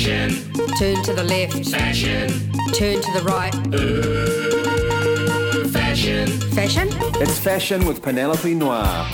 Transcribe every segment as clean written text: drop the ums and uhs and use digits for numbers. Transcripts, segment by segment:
Fashion. Turn to the left. Fashion. Turn to the right. Fashion. Fashion? It's Fashion with Penelope Noir.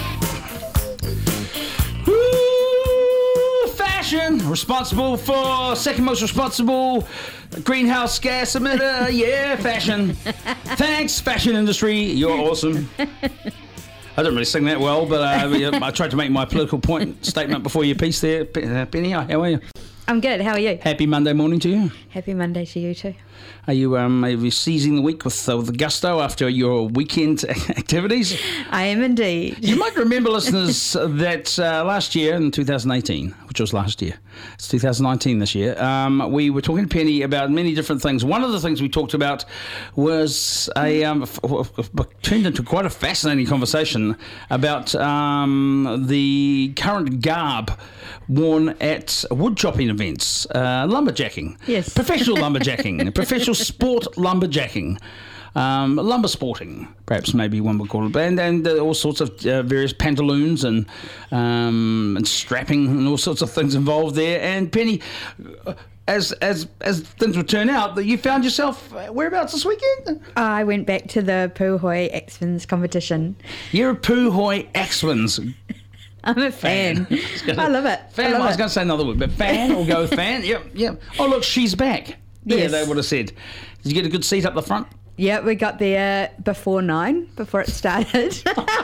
Fashion, responsible for second most responsible greenhouse gas emitter. Yeah, fashion. Thanks, fashion industry. You're awesome. I don't really sing that well, but I tried to make my political statement before your piece there. Penny, how are you? I'm good. How are you? Happy Monday morning to you. Happy Monday to you too. Are you seizing the week with gusto after your weekend activities? I am indeed. You might remember, listeners, that last year in 2018, which was last year, it's 2019 this year, we were talking to Penny about many different things. One of the things we talked about was turned into quite a fascinating conversation about the current garb worn at wood chopping events, lumberjacking, yes, professional lumberjacking, professional sport lumberjacking. Lumber sporting, perhaps maybe one would call it, and all sorts of various pantaloons and strapping and all sorts of things involved there. And Penny, as things would turn out, that you found yourself whereabouts this weekend? I went back to the Puhoi Axwins competition. You're a Puhoi Axwins. I'm a fan. I love it. Fan. I was going to say another word, but fan. We'll go with fan. Yep. Oh, look, she's back. Yes. Yeah, they would have said. Did you get a good seat up the front? Yeah, we got there before it started.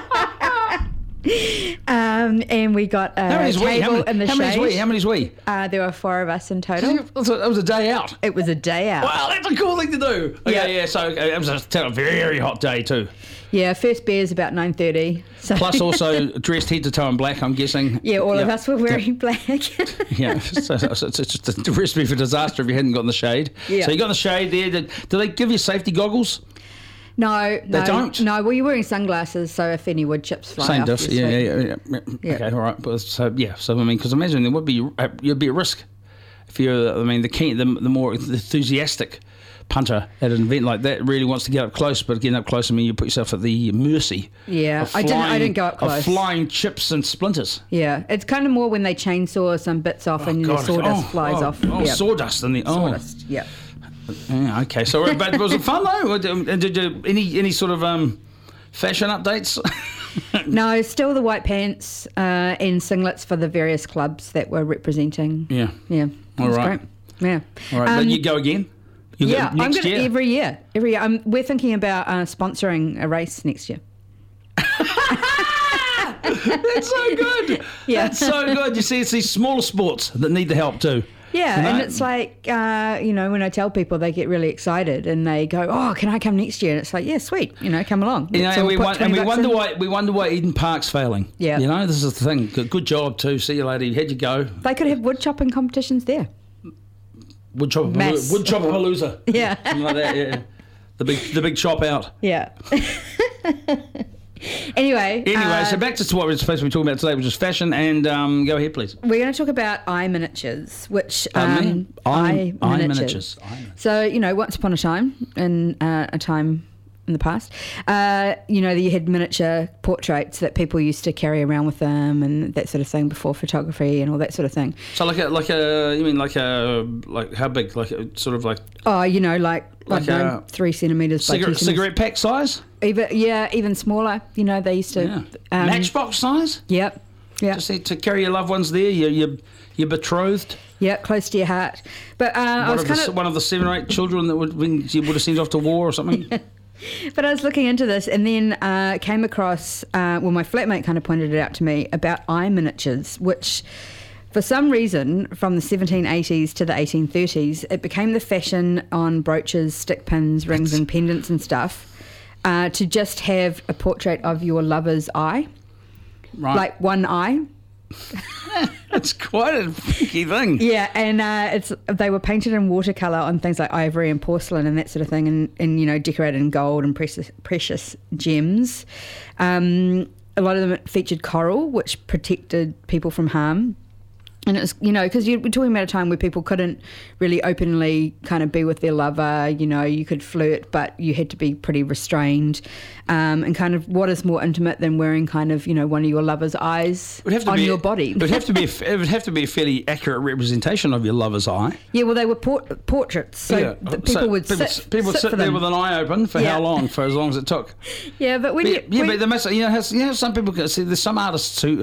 And we got a table in the shade. How many's we? There were 4 of us in total. That was a day out. It was a day out. Wow, that's a cool thing to do. Okay, yeah. So it was a very hot day too. Yeah, first beer is about 9:30. So. Plus also dressed head to toe in black, I'm guessing. Yeah, all of us were wearing black. Yeah, so it's just a recipe for disaster if you hadn't got in the shade. Yeah. So you got in the shade there. Do they give you safety goggles? No, they don't. No, well, you're wearing sunglasses, so if any wood chips fly same off. diff. Yeah. Okay, all right. But so I mean, because imagine there would be you'd be at risk if you're. I mean, the more enthusiastic punter at an event like that really wants to get up close, but getting up close, I mean, you put yourself at the mercy. Yeah, I didn't go up close. Of flying chips and splinters. Yeah, it's kind of more when they chainsaw some bits off and the sawdust flies off. Yep. Sawdust and sawdust. Yeah. Yeah. Okay. So, but was it fun though? Did you any sort of fashion updates? No, still the white pants and singlets for the various clubs that were representing. Yeah. Yeah. All right. Great. Yeah. All right. But you go again? Yeah, I'm going to every year. We're thinking about sponsoring a race next year. That's so good. Yeah. That's so good. You see, it's these smaller sports that need the help too. Yeah, and it's like, when I tell people, they get really excited and they go, "Oh, can I come next year?" And it's like, "Yeah, sweet, come along." And we wonder why Eden Park's failing. Yeah, this is the thing. Good job too. See you later. How'd you go? They could have wood chopping competitions there. Wood chopper-palooza. Yeah, something like that. Yeah, the big chop out. Yeah. Anyway, so back to what we're supposed to be talking about today, which is fashion, and go ahead, please. We're going to talk about eye miniatures, which eye miniatures. So, once upon a time, in a time in the past, you had miniature portraits that people used to carry around with them and that sort of thing before photography and all that sort of thing. So like how big? Like 3 centimetres by 2 centimetres. Cigarette pack size? Even smaller. They used to... Matchbox size? Yep. Yeah. Just to carry your loved ones there, your betrothed. Yeah, close to your heart. But one of the 7 or 8 children that you would have sent off to war or something. But I was looking into this and then came across, my flatmate kind of pointed it out to me, about eye miniatures, which for some reason from the 1780s to the 1830s, it became the fashion on brooches, stick pins, rings and pendants and stuff to just have a portrait of your lover's eye. Right. Like one eye. It's quite a freaky thing. Yeah, and they were painted in watercolour on things like ivory and porcelain and that sort of thing, and decorated in gold and precious gems. A lot of them featured coral, which protected people from harm. And it's, because you're talking about a time where people couldn't really openly kind of be with their lover, you could flirt, but you had to be pretty restrained. And kind of what is more intimate than wearing kind of, one of your lover's eyes on your body? It would have to be a fairly accurate representation of your lover's eye. Yeah, well, they were portraits, so people would sit there them with an eye open for how long? For as long as it took. Yeah, but but the message, some people can see. There's some artists who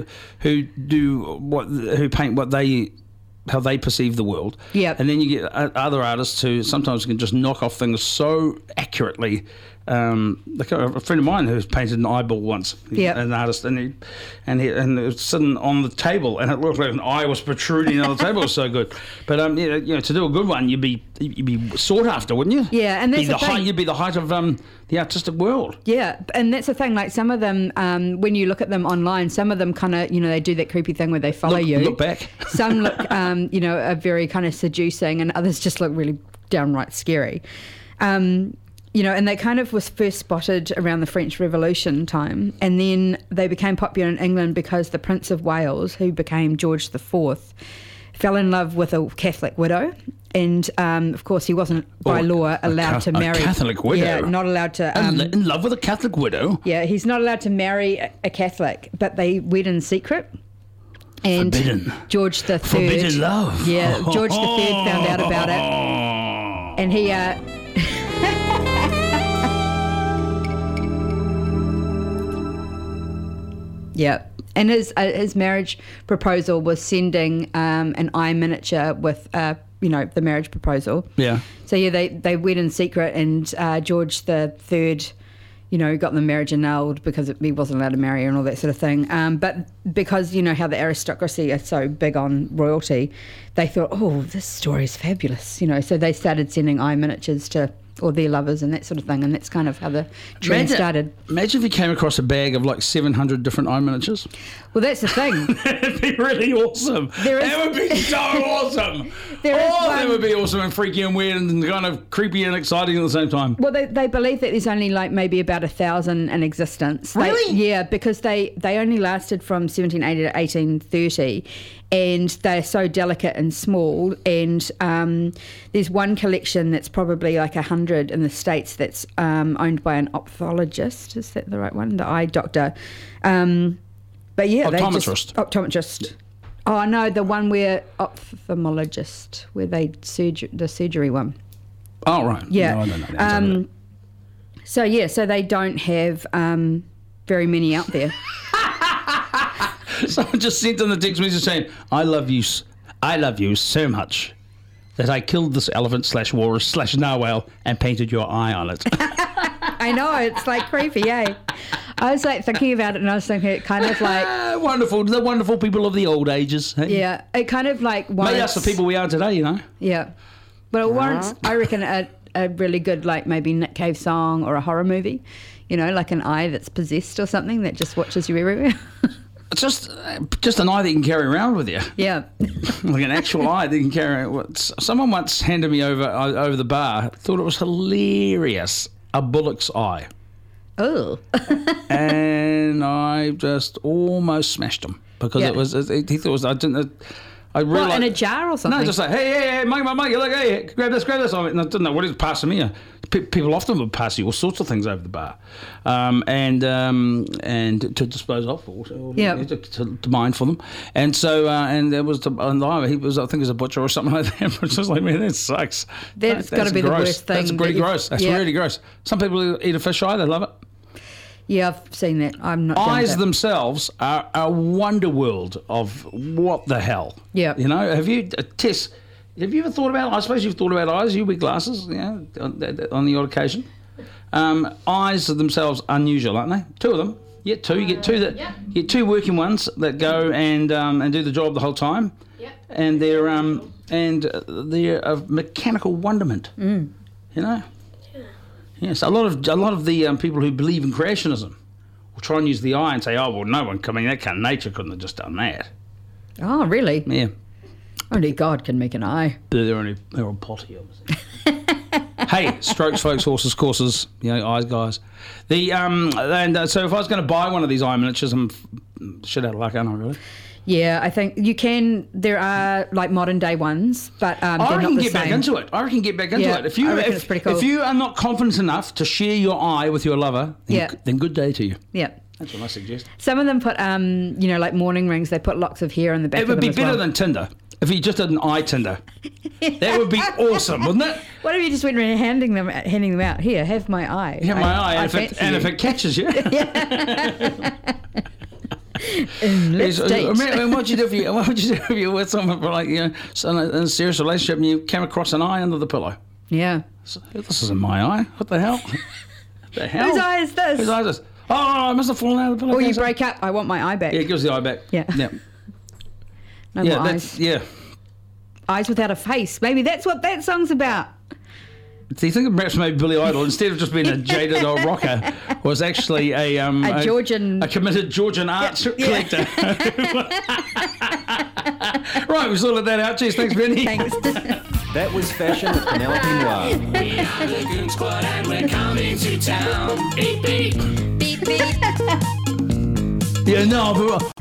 paint how they perceive the world. Yeah. And then you get other artists who sometimes can just knock off things so accurately. Like a friend of mine who's painted an eyeball once. An artist, and it was sitting on the table, and it looked like an eye was protruding on the table. It was so good. But to do a good one, you'd be sought after, wouldn't you? Yeah, and that's the thing. You'd be the height of the artistic world. Yeah, and that's the thing. Like some of them, when you look at them online, some of them kind of, they do that creepy thing where they follow you. Look back. Some look, are very kind of seducing, and others just look really downright scary. And they kind of was first spotted around the French Revolution time, and then they became popular in England because the Prince of Wales, who became George IV, fell in love with a Catholic widow, and of course he wasn't by law allowed to marry a Catholic widow. Yeah, not allowed to. In love with a Catholic widow. Yeah, he's not allowed to marry a Catholic, but they wed in secret. And Forbidden. George III. Forbidden love. Yeah, George III found out about it, and he. Yeah, and his marriage proposal was sending an eye miniature with the marriage proposal. Yeah. So they wed in secret, and George III, got the marriage annulled because he wasn't allowed to marry her and all that sort of thing. But because how the aristocracy are so big on royalty, they thought, oh, this story is fabulous. So they started sending eye miniatures to or their lovers and that sort of thing, and that's kind of how the trend started. Imagine if you came across a bag of like 700 different eye miniatures. Well, that's the thing. It'd be really awesome. That would be so awesome. That would be awesome and freaky and weird and kind of creepy and exciting at the same time. Well, they believe that there's only like maybe about 1,000 in existence. Really? Yeah, because they only lasted from 1780 to 1830. And they're so delicate and small, and there's one collection that's probably like 100 in the States that's owned by an ophthalmologist. Is that the right one? The eye doctor. But yeah, optometrist. Oh no, the one where ophthalmologist, where the surgery one. Oh right. Yeah. No, I don't know. So they don't have very many out there. Someone just sent in the text message saying, I love you so much that I killed this elephant/walrus/narwhal and painted your eye on it. I know, it's like creepy, eh? I was like thinking about it, and I was thinking it kind of like... the wonderful people of the old ages. Hey? Yeah, it kind of like warrants... Made us the people we are today, Yeah. But it warrants, I reckon, a really good, like maybe Nick Cave song or a horror movie. Like an eye that's possessed or something that just watches you everywhere. It's just an eye that you can carry around with you. Yeah. Like an actual eye that you can carry around. Someone once handed me over the bar, thought it was hilarious, a bullock's eye. Oh. And I just almost smashed him because he thought it was, I didn't... I really in a jar or something? No, just like, hey, Mike, look, hey, grab this. And I didn't know what he was passing me. People often would pass you all sorts of things over the bar, and to dispose of, or to mine for them. And so, and there was, he was, I think, he was a butcher or something like that. But just like, man, that sucks. That's got to be gross. The worst thing. That's pretty gross. That's really gross. Some people eat a fish eye; they love it. Yeah, I've seen that. I'm not. Eyes themselves are a wonder world of what the hell. Yeah. Have you, Tess? Have you ever thought about? I suppose you've thought about eyes. You wear glasses, on the odd occasion. Eyes themselves are unusual, aren't they? Two of them. Yeah, two. You get two You get two working ones that go and do the job the whole time. Yep. And they're a mechanical wonderment. Mm. Yes, a lot of the people who believe in creationism will try and use the eye and say, "Oh, well, no one that kind of nature couldn't have just done that." Oh, really? Yeah. Only God can make an eye. They're on potty, obviously. Hey, strokes, folks, horses, courses, eyes, guys. So if I was going to buy one of these eye miniatures, I'm shit out of luck, aren't I, really? Yeah, I think you can. There are like modern day ones, but they're I not reckon the get same. back into it. I reckon get back into Yeah, it. If you I reckon it's pretty cool. if you are not confident enough to share your eye with your lover, then good day to you. Yeah. That's what I suggest. Some of them put, like morning rings. They put locks of hair on the back. It would of them be as better well. than Tinder. If you just did an eye Tinder, that would be awesome, wouldn't it? What if you just went around handing them out? Here, have my eye. Yeah, my eye, and fancy if it catches you. Let's date. What would you do if you're with someone for in a serious relationship and you came across an eye under the pillow? Yeah. So, this isn't my eye. What the hell? The hell? Whose eye is this? Whose eye is this? Oh, I must have fallen out of the pillow. Or you break up. I want my eye back. Yeah, it gives the eye back. Yeah. No Yeah, more eyes. yeah. Eyes without a face. Maybe that's what that song's about. Do you think perhaps maybe Billy Idol, instead of just being a jaded old rocker, was actually a Georgian, a committed Georgian art collector? Right, we sorted that out. Cheers, thanks, Benny. Thanks. That was Fashion with Penelope Noir. We are the Goon Squad and we're coming to town. Beep, beep. Beep, beep. Yeah, no, but